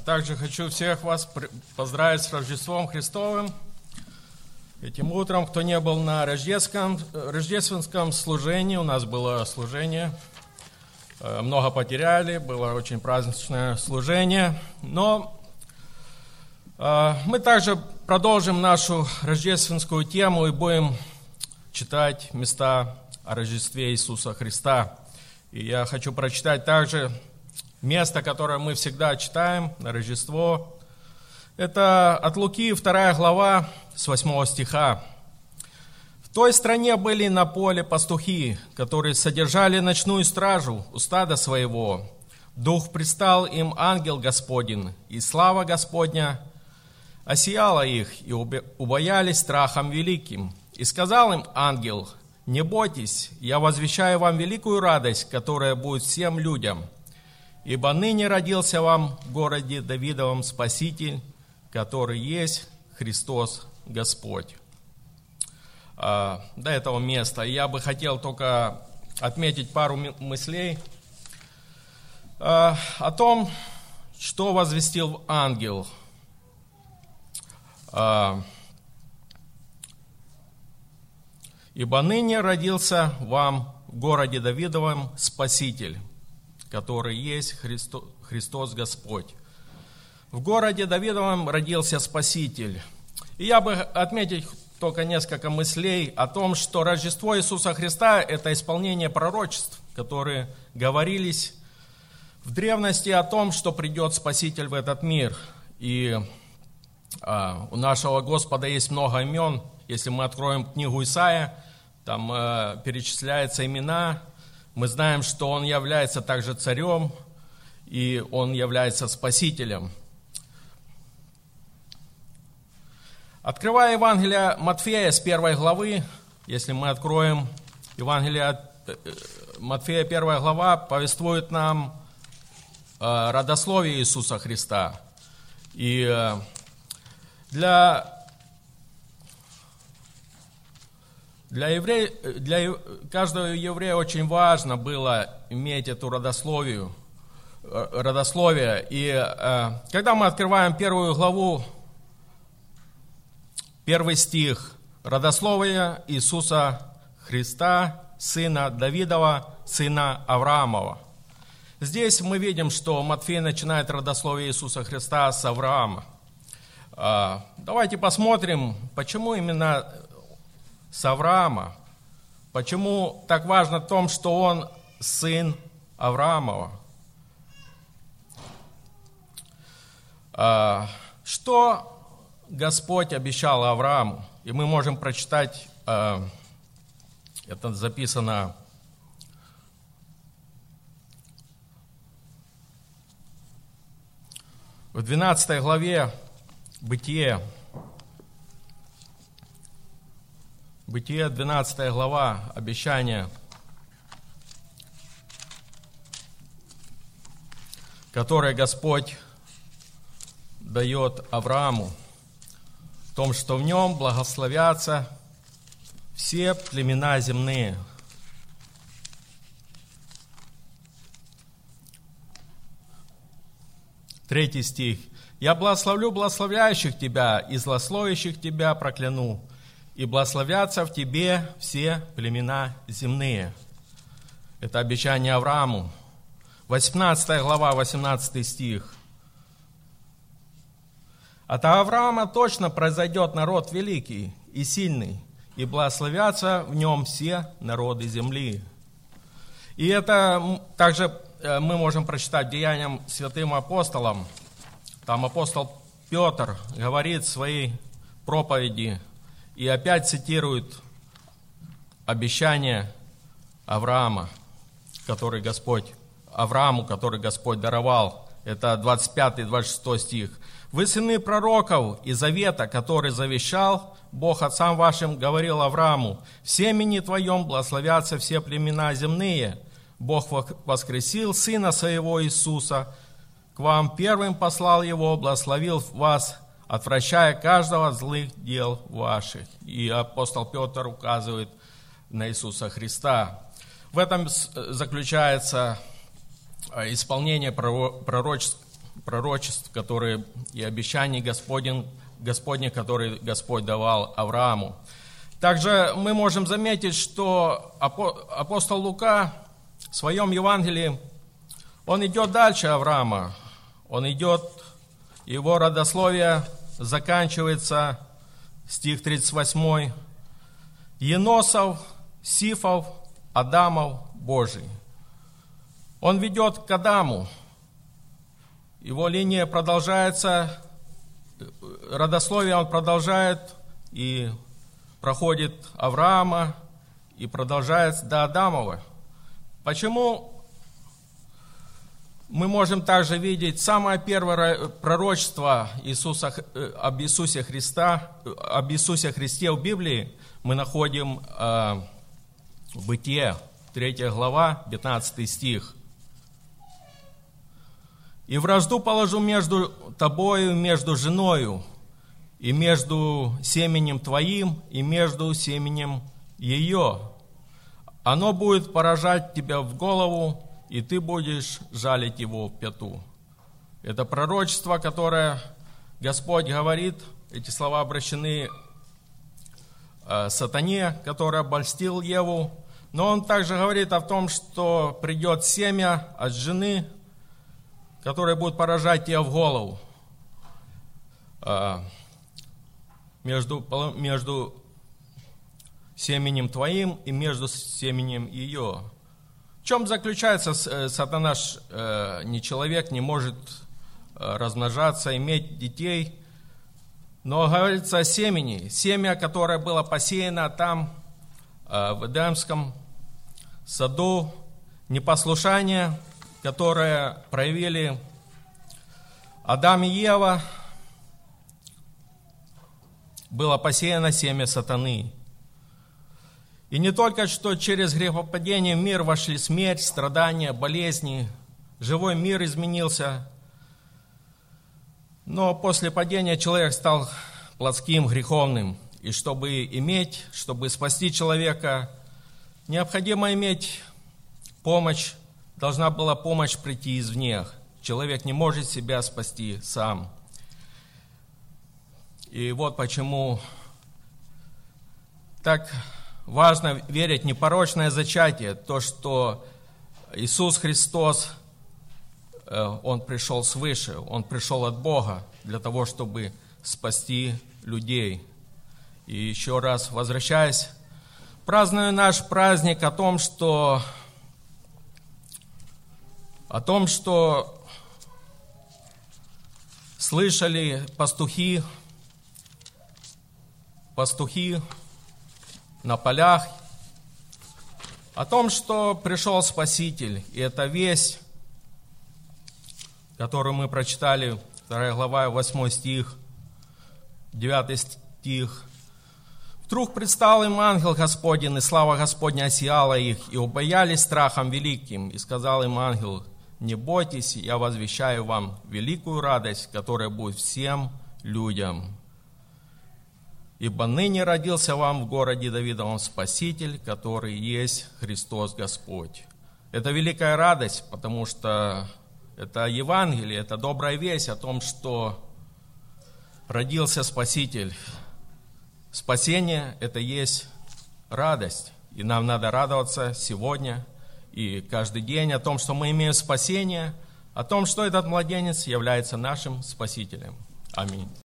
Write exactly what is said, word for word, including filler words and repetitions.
также хочу всех вас поздравить с Рождеством Христовым. Этим утром, кто не был на рождественском, рождественском служении, у нас было служение, много потеряли, было очень праздничное служение, но мы также продолжим нашу рождественскую тему и будем читать места о Рождестве Иисуса Христа. И я хочу прочитать также место, которое мы всегда читаем на Рождество. Это от Луки, вторая глава, с восьмого стиха. «В той стране были на поле пастухи, которые содержали ночную стражу у стада своего. Дух предстал им ангел Господень, и слава Господня осияла их, и убоялись страхом великим. И сказал им ангел: не бойтесь, я возвещаю вам великую радость, которая будет всем людям. Ибо ныне родился вам в городе Давидовом Спаситель, который есть Христос Господь». До этого места я бы хотел только отметить пару мыслей о том, что возвестил ангел. «Ибо ныне родился вам в городе Давидовом Спаситель, который есть Христо, Христос Господь». В городе Давидовом родился Спаситель. И я бы отметил только несколько мыслей о том, что Рождество Иисуса Христа – это исполнение пророчеств, которые говорились в древности о том, что придет Спаситель в этот мир. И а, у нашего Господа есть много имен. Если мы откроем книгу Исаия, там а, перечисляются имена. Мы знаем, что Он является также царем, и Он является Спасителем. Открывая Евангелие Матфея с первой главы, если мы откроем Евангелие от Матфея, первая глава, повествует нам о родословии Иисуса Христа. И для, для, еврея, для каждого еврея очень важно было иметь эту родословию, родословие. И когда мы открываем первую главу, первый стих: «Родословие Иисуса Христа, сына Давидова, сына Авраамова». Здесь мы видим, что Матфей начинает родословие Иисуса Христа с Авраама. Давайте посмотрим, почему именно с Авраама. Почему так важно в том, что он сын Авраамова. Что Господь обещал Аврааму? И мы можем прочитать, это записано в двенадцатой главе Бытие. Бытие, двенадцатая глава, обещание, которое Господь дает Аврааму, в том, что в нем благословятся все племена земные. Третий стих. «Я благословлю благословляющих тебя, и злословящих тебя прокляну, и благословятся в тебе все племена земные». Это обещание Аврааму. восемнадцатая глава, восемнадцатый стих. «От Авраама точно произойдет народ великий и сильный, и благословятся в нем все народы земли». И это также мы можем прочитать Деяниям святым апостолам. Там апостол Петр говорит в своей проповеди и опять цитирует обещание Авраама, который Господь, Аврааму, который Господь даровал. Это двадцать пятый двадцать шестой стих. «Вы сыны пророков и завета, который завещал Бог отцам вашим, говорил Аврааму: в семени твоем благословятся все племена земные. Бог воскресил Сына Своего Иисуса, к вам первым послал Его, благословил вас, отвращая каждого от злых дел ваших». И апостол Петр указывает на Иисуса Христа. В этом заключается исполнение пророчеств пророчеств, которые и обещаний Господень, Господних, которые Господь давал Аврааму. Также мы можем заметить, что апостол Лука в своем Евангелии, он идет дальше Авраама. Он идет, его родословие заканчивается, стих тридцать восемь, Еносов, Сифов, Адамов, Божий. Он ведет к Адаму. Его линия продолжается, родословие он продолжает и проходит Авраама и продолжается до Адамова. Почему мы можем также видеть самое первое пророчество Иисуса, об Иисусе Христа, об Иисусе Христе в Библии мы находим э, в Бытие, третья глава, пятнадцатый стих. «И вражду положу между тобою, между женою, и между семенем твоим, и между семенем ее. Оно будет поражать тебя в голову, и ты будешь жалить его в пяту». Это пророчество, которое Господь говорит, эти слова обращены э, сатане, который обольстил Еву. Но он также говорит о том, что придет семя от жены, которое будет поражать тебя в голову. Э, между, между семенем твоим и между семенем ее. В чем заключается сатана? Не человек не может размножаться, иметь детей, но говорится о семени. Семя, которое было посеяно там, в Эдемском саду, непослушание, которое проявили Адам и Ева, было посеяно семя сатаны. И не только что через грехопадение в мир вошли смерть, страдания, болезни, живой мир изменился, но после падения человек стал плотским, греховным. И чтобы иметь, чтобы спасти человека, необходимо иметь помощь, должна была помощь прийти извне. Человек не может себя спасти сам. И вот почему так важно верить в непорочное зачатие, то, что Иисус Христос, Он пришел свыше, Он пришел от Бога для того, чтобы спасти людей. И еще раз возвращаясь, праздную наш праздник о том, что, о том, что слышали пастухи, пастухи на полях, о том, что пришел Спаситель, и это весть, которую мы прочитали, вторая глава, восьмой стих, девятый стих. «Вдруг предстал им ангел Господень, и слава Господня осияла их, и убоялись страхом великим, и сказал им ангел: не бойтесь, я возвещаю вам великую радость, которая будет всем людям. Ибо ныне родился вам в городе Давидовом Спаситель, который есть Христос Господь». Это великая радость, потому что это Евангелие, это добрая весть о том, что родился Спаситель. Спасение – это есть радость. И нам надо радоваться сегодня и каждый день о том, что мы имеем спасение, о том, что этот младенец является нашим Спасителем. Аминь.